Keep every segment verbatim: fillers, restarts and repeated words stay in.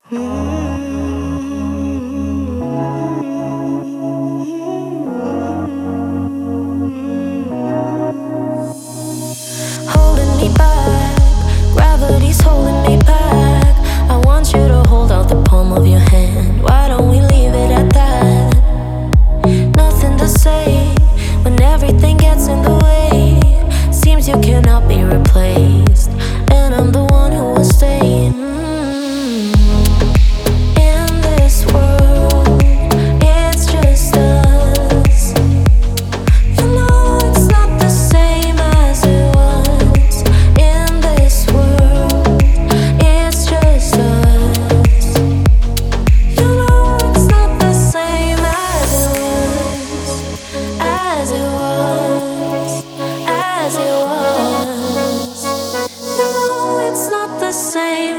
Holding me back, gravity's holding me back. I want you to hold out the palm of your hand. Why don't we leave it at that? Nothing to say when everything gets in the way. Seems you cannot be replaced, and I'm the one who will stay. Mm. In this world, it's just us. You know it's not the same as it was. In this world, it's just us. You know it's not the same as it was, as it was, as it was. You know it's not the same.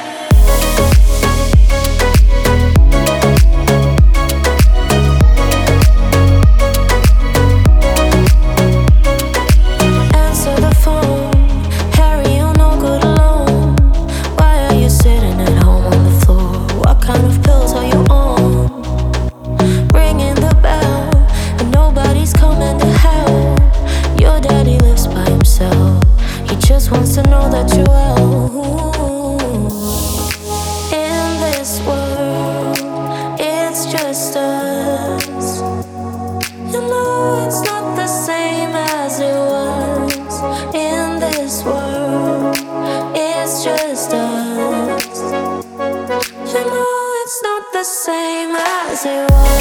Answer the phone, Harry, you're no good alone. Why are you sitting at home on the floor? What kind of pills are you on? Ringing the bell, and nobody's coming to help. Your daddy lives by himself, he just wants to know that you're well. In this world, it's just us. You know it's not the same as it was. In this world, it's just us. You know it's not the same as it was.